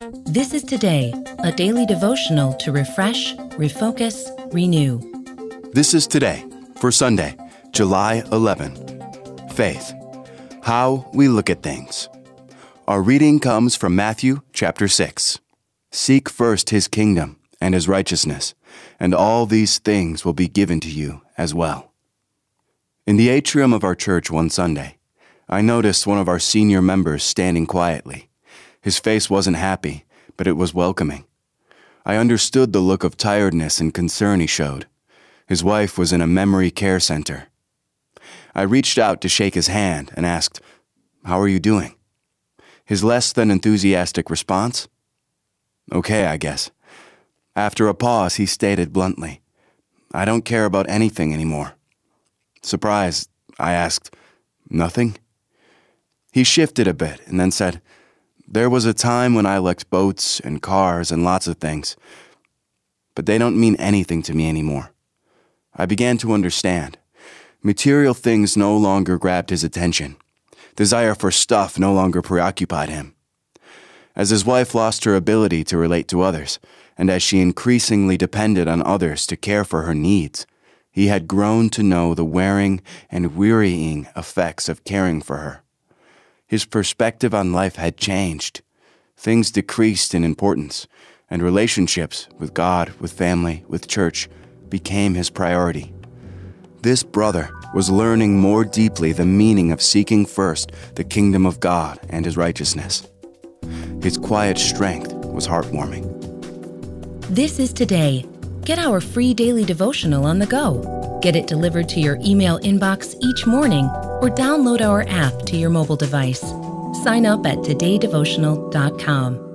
This is Today, a daily devotional to refresh, refocus, renew. This is Today for Sunday, July 11th. Faith. How we look at things. Our reading comes from Matthew chapter 6. Seek first his kingdom and his righteousness, and all these things will be given to you as well. In the atrium of our church one Sunday, I noticed one of our senior members standing quietly. His face wasn't happy, but it was welcoming. I understood the look of tiredness and concern he showed. His wife was in a memory care center. I reached out to shake his hand and asked, "How are you doing?" His less than enthusiastic response? "Okay, I guess." After a pause, he stated bluntly, "I don't care about anything anymore." Surprised, I asked, "Nothing?" He shifted a bit and then said, "There was a time when I liked boats and cars and lots of things, but they don't mean anything to me anymore." I began to understand. Material things no longer grabbed his attention. Desire for stuff no longer preoccupied him. As his wife lost her ability to relate to others, and as she increasingly depended on others to care for her needs, he had grown to know the wearing and wearying effects of caring for her. His perspective on life had changed. Things decreased in importance, and relationships with God, with family, with church became his priority. This brother was learning more deeply the meaning of seeking first the kingdom of God and his righteousness. His quiet strength was heartwarming. This is Today. Get our free daily devotional on the go. Get it delivered to your email inbox each morning or download our app to your mobile device. Sign up at todaydevotional.com.